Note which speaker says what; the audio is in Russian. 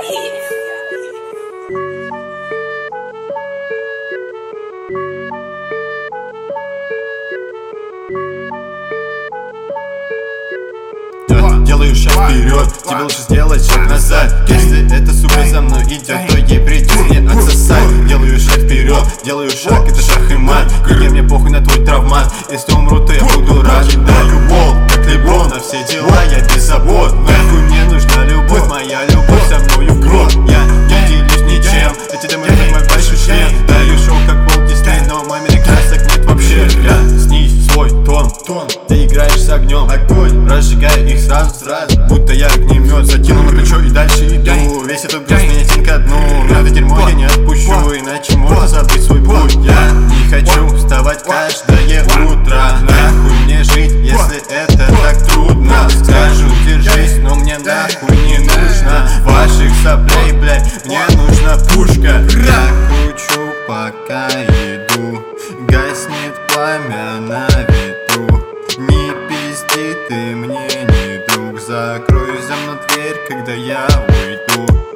Speaker 1: Делаю шаг вперед, тебе лучше сделать шаг назад. Если эта сука за мной идет, то ей придется мне отсосать. Делаю шаг вперед, делаю шаг, это шаг и мат. Книги, мне похуй на твой травмат. Если умру, то я буду рад. Даю бол, как Леброн, на все дела я без забот. Нахуй мне нужна любовь, моя любовь со мною в кровь. Я не делюсь ничем, эти демоны как мой большой член. Даю шоу как Walt Disney, но в маме красок нет вообще. Снизь свой тон, ты играешь с огнем. Огонь, разжигаю их сразу, будто я огнемет. Закинул на плечо и дальше иду. Весь этот груз меня тянет ко дну. Но это дерьмо я не отпущу, иначе можно забыть свой путь. Я не хочу вставать каждое утро. Нахуй мне жить, если это так трудно. Скажу, держись, но мне нахуй не нужно ваших соплей, блядь, мне нужна пушка. Я кручу, пока иду, гаснет пламя на ветру. Не пизди ты мне, не друг, закрой за мной дверь, когда я уйду.